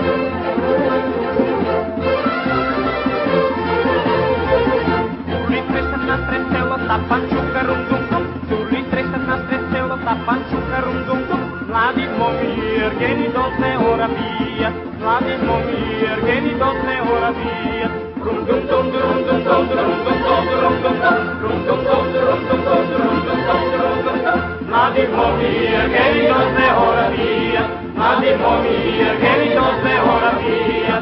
Tapančuka rum dum dum, Tuli tresat na streselo, tapančuka rum dum dum. Mladi momir, geni dotle ora via, mladi momir, geni dotle ora via. Rum dum dum dum dum dum dum dum dum dum dum dum dum dum dum dum dum dum dum dum. Mladi momir, geni dotle ora via, mladi momir, geni dotle ora via.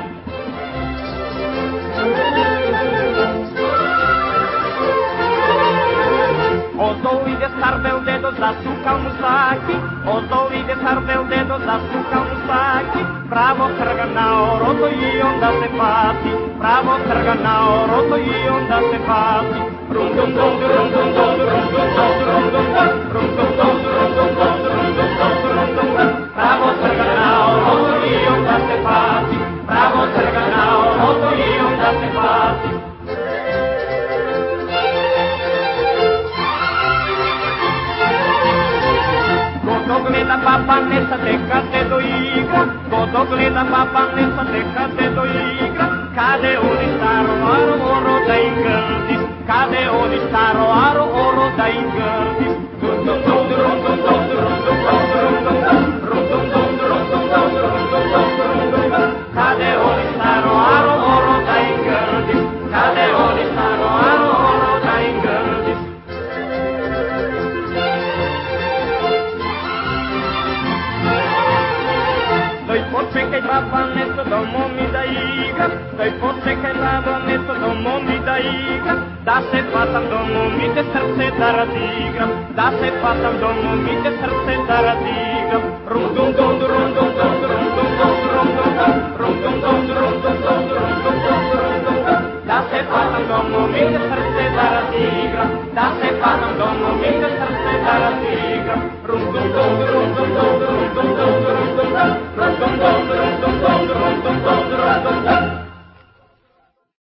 Ozdo ide star bel dedo, zasukal mu saki, ozdo ide star bel dedo, zasukal mu saki. Pravo trga na oroto i onda se pati, pravo trga na oroto i onda se pati. Rum dum dum dum dum dum dum dum dum dum dum, rum dum dum dum dum dum dum dum dum dum dum. Pravo trga na oroto i onda se pati, pravo trga na oroto i onda se pati. Ko gleda baba Nesa, neka se doigra, ko gleda baba Nesa, neka se doigra. Cade oni staro aro oro da ingrdis, cade oni staro aro oro da ingrdis. Dum dum dum dum dum dum dum dum dum dum dum dum dum dum. Cade oni staro aro oro da ingrdis, cade oni staro aro oro da ingrdis. Doj počekaj baba Neso, domo mi da igram, doj počekaj baba Neso, domo mi da igram. Da se patam domo mi te srce da radigram, da se patam domo mi te srce da radigram. Rum dum dum dum dum dum dum dum dum dum dum dum dum dum dum dum dum dum dum dum. Da se patam domo mi te srce da radigram, da se patam domo mi te srce da radigram. Rum dum dum dum dum dum dum dum dum dum dum dum dum dum.